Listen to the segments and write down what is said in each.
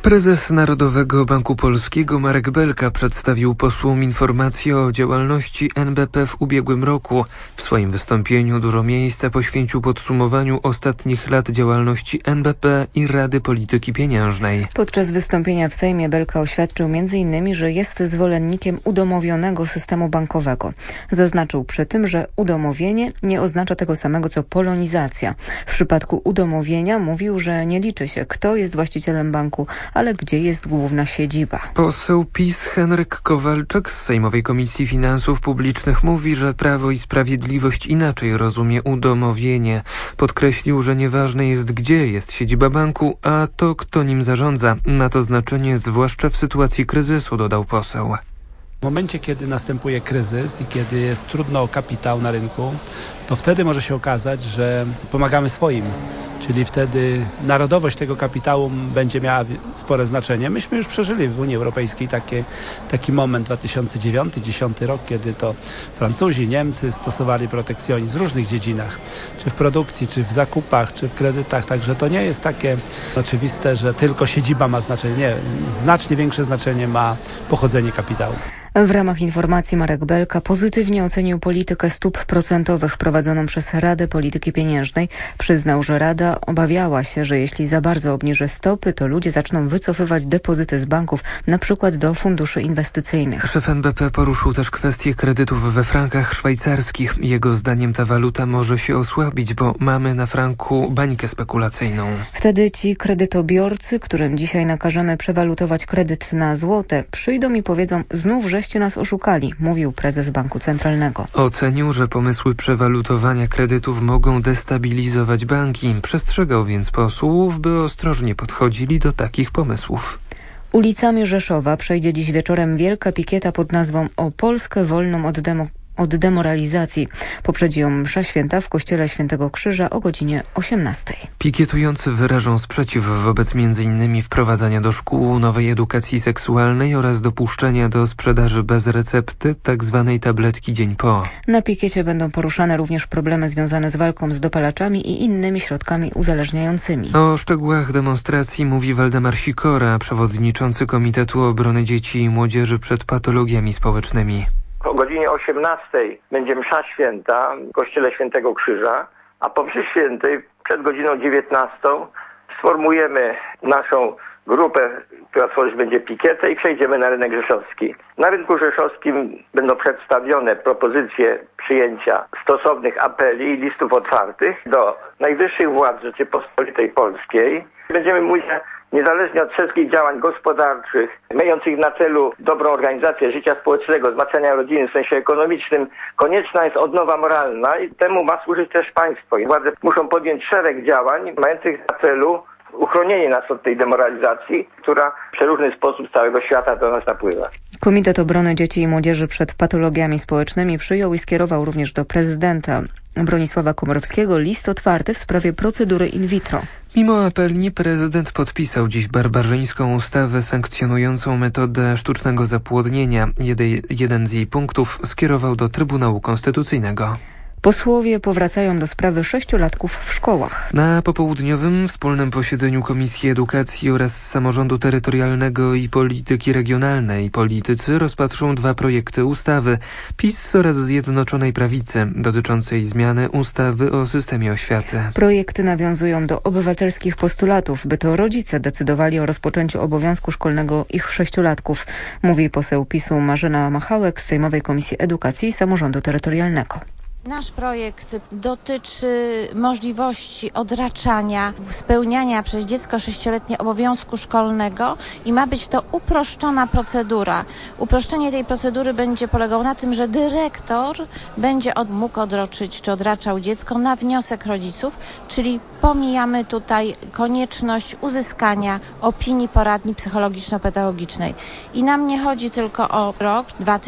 Prezes Narodowego Banku Polskiego Marek Belka przedstawił posłom informację o działalności NBP w ubiegłym roku. W swoim wystąpieniu dużo miejsca poświęcił podsumowaniu ostatnich lat działalności NBP i Rady Polityki Pieniężnej. Podczas wystąpienia w Sejmie Belka oświadczył m.in., że jest zwolennikiem udomowionego systemu bankowego. Zaznaczył przy tym, że udomowienie nie oznacza tego samego co polonizacja. W przypadku udomowienia mówił, że nie liczy się, kto jest właścicielem banku, ale gdzie jest główna siedziba. Poseł PiS Henryk Kowalczyk z Sejmowej Komisji Finansów Publicznych mówi, że Prawo i Sprawiedliwość inaczej rozumie udomowienie. Podkreślił, że nieważne jest, gdzie jest siedziba banku, a to, kto nim zarządza. Ma to znaczenie zwłaszcza w sytuacji kryzysu, dodał poseł. W momencie, kiedy następuje kryzys i kiedy jest trudno o kapitał na rynku, to wtedy może się okazać, że pomagamy swoim. Czyli wtedy narodowość tego kapitału będzie miała spore znaczenie. Myśmy już przeżyli w Unii Europejskiej taki moment 2009-2010 rok, kiedy to Francuzi, Niemcy stosowali protekcjonizm w różnych dziedzinach, czy w produkcji, czy w zakupach, czy w kredytach. Także to nie jest takie oczywiste, że tylko siedziba ma znaczenie. Nie, znacznie większe znaczenie ma pochodzenie kapitału. W ramach informacji Marek Belka pozytywnie ocenił politykę stóp procentowych prowadzoną przez Radę Polityki Pieniężnej. Przyznał, że Rada obawiała się, że jeśli za bardzo obniży stopy, to ludzie zaczną wycofywać depozyty z banków, na przykład do funduszy inwestycyjnych. Szef NBP poruszył też kwestię kredytów we frankach szwajcarskich. Jego zdaniem ta waluta może się osłabić, bo mamy na franku bańkę spekulacyjną. Wtedy ci kredytobiorcy, którym dzisiaj nakażemy przewalutować kredyt na złote, przyjdą i powiedzą: znów żeście nas oszukali, mówił prezes Banku Centralnego. Ocenił, że pomysły przewalutowania kredytów mogą destabilizować banki. Przestrzegał więc posłów, by ostrożnie podchodzili do takich pomysłów. Ulicami Rzeszowa przejdzie dziś wieczorem wielka pikieta pod nazwą „O Polskę wolną od demoralizacji”. Poprzedzi ją msza święta w kościele Świętego Krzyża o godzinie 18:00. Pikietujący wyrażą sprzeciw wobec m.in. wprowadzania do szkół nowej edukacji seksualnej oraz dopuszczenia do sprzedaży bez recepty tzw. tabletki dzień po. Na pikiecie będą poruszane również problemy związane z walką z dopalaczami i innymi środkami uzależniającymi. O szczegółach demonstracji mówi Waldemar Sikora, przewodniczący Komitetu Obrony Dzieci i Młodzieży przed Patologiami Społecznymi. O godzinie 18:00 będzie msza święta w kościele Świętego Krzyża, a po mszy świętej przed godziną 19:00 sformujemy naszą grupę, która tworzyć będzie pikietę i przejdziemy na rynek rzeszowski. Na rynku rzeszowskim będą przedstawione propozycje przyjęcia stosownych apeli i listów otwartych do najwyższych władz Rzeczypospolitej Polskiej. Będziemy mówić, że niezależnie od wszystkich działań gospodarczych, mających na celu dobrą organizację życia społecznego, wzmacniania rodziny w sensie ekonomicznym, konieczna jest odnowa moralna i temu ma służyć też państwo. I władze muszą podjąć szereg działań mających na celu uchronienie nas od tej demoralizacji, która w przeróżny sposób z całego świata do nas napływa. Komitet Obrony Dzieci i Młodzieży przed Patologiami Społecznymi przyjął i skierował również do prezydenta Bronisława Komorowskiego list otwarty w sprawie procedury in vitro. Mimo apeli prezydent podpisał dziś barbarzyńską ustawę sankcjonującą metodę sztucznego zapłodnienia. Jeden z jej punktów skierował do Trybunału Konstytucyjnego. Posłowie powracają do sprawy 6-latków w szkołach. Na popołudniowym wspólnym posiedzeniu Komisji Edukacji oraz Samorządu Terytorialnego i Polityki Regionalnej politycy rozpatrzą 2 projekty ustawy PiS oraz Zjednoczonej Prawicy dotyczącej zmiany ustawy o systemie oświaty. Projekty nawiązują do obywatelskich postulatów, by to rodzice decydowali o rozpoczęciu obowiązku szkolnego ich 6-latków, mówi poseł PiS-u Marzena Machałek z Sejmowej Komisji Edukacji i Samorządu Terytorialnego. Nasz projekt dotyczy możliwości odraczania, spełniania przez dziecko 6-letnie obowiązku szkolnego i ma być to uproszczona procedura. Uproszczenie tej procedury będzie polegało na tym, że dyrektor będzie mógł odroczyć czy odraczał dziecko na wniosek rodziców, czyli pomijamy tutaj konieczność uzyskania opinii poradni psychologiczno-pedagogicznej. I nam nie chodzi tylko o rok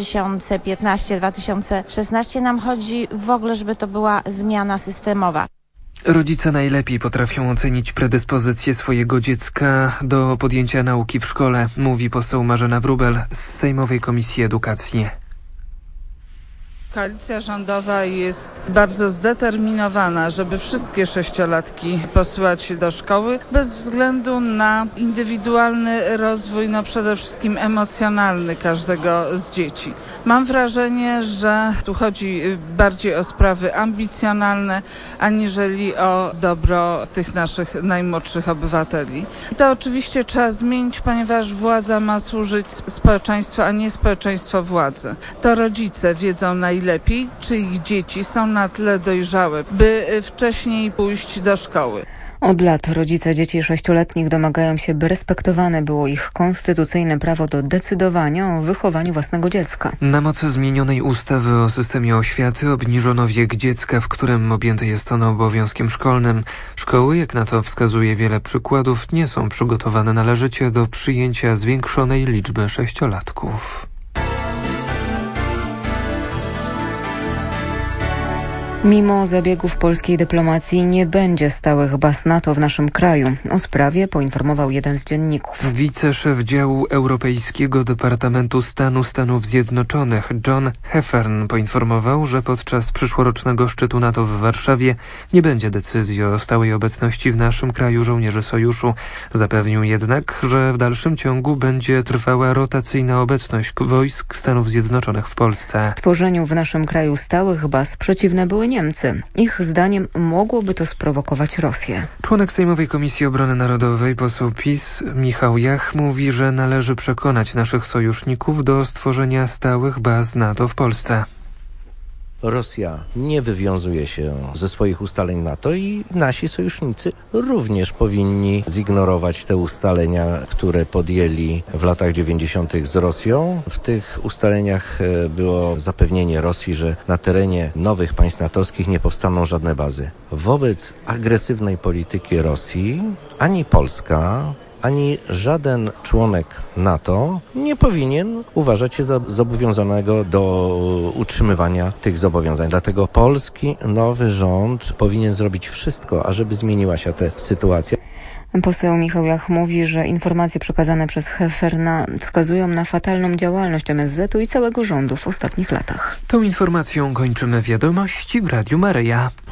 2015-2016, nam chodzi w ogóle, żeby to była zmiana systemowa. Rodzice najlepiej potrafią ocenić predyspozycje swojego dziecka do podjęcia nauki w szkole, mówi poseł Marzena Wróbel z Sejmowej Komisji Edukacji. Koalicja rządowa jest bardzo zdeterminowana, żeby wszystkie sześciolatki posyłać do szkoły bez względu na indywidualny rozwój, przede wszystkim emocjonalny każdego z dzieci. Mam wrażenie, że tu chodzi bardziej o sprawy ambicjonalne, aniżeli o dobro tych naszych najmłodszych obywateli. To oczywiście trzeba zmienić, ponieważ władza ma służyć społeczeństwu, a nie społeczeństwo władzy. To rodzice wiedzą najlepiej, czy ich dzieci są na tyle dojrzałe, by wcześniej pójść do szkoły. Od lat rodzice dzieci 6-letnich domagają się, by respektowane było ich konstytucyjne prawo do decydowania o wychowaniu własnego dziecka. Na mocy zmienionej ustawy o systemie oświaty obniżono wiek dziecka, w którym objęte jest ono obowiązkiem szkolnym. Szkoły, jak na to wskazuje wiele przykładów, nie są przygotowane należycie do przyjęcia zwiększonej liczby 6-latków. Mimo zabiegów polskiej dyplomacji nie będzie stałych baz NATO w naszym kraju. O sprawie poinformował jeden z dzienników. Wiceszef działu Europejskiego Departamentu Stanu Stanów Zjednoczonych John Heffern poinformował, że podczas przyszłorocznego szczytu NATO w Warszawie nie będzie decyzji o stałej obecności w naszym kraju żołnierzy sojuszu. Zapewnił jednak, że w dalszym ciągu będzie trwała rotacyjna obecność wojsk Stanów Zjednoczonych w Polsce. Stworzeniu w naszym kraju stałych baz przeciwne były Niemcy. Ich zdaniem mogłoby to sprowokować Rosję. Członek Sejmowej Komisji Obrony Narodowej, poseł PiS Michał Jach mówi, że należy przekonać naszych sojuszników do stworzenia stałych baz NATO w Polsce. Rosja nie wywiązuje się ze swoich ustaleń NATO i nasi sojusznicy również powinni zignorować te ustalenia, które podjęli w latach 90. z Rosją. W tych ustaleniach było zapewnienie Rosji, że na terenie nowych państw natowskich nie powstaną żadne bazy. Wobec agresywnej polityki Rosji ani Polska, ani żaden członek NATO nie powinien uważać się za zobowiązanego do utrzymywania tych zobowiązań. Dlatego polski nowy rząd powinien zrobić wszystko, ażeby zmieniła się ta sytuacja. Poseł Michał Jach mówi, że informacje przekazane przez Hefferna wskazują na fatalną działalność MSZ-u i całego rządu w ostatnich latach. Tą informacją kończymy wiadomości w Radiu Maryja.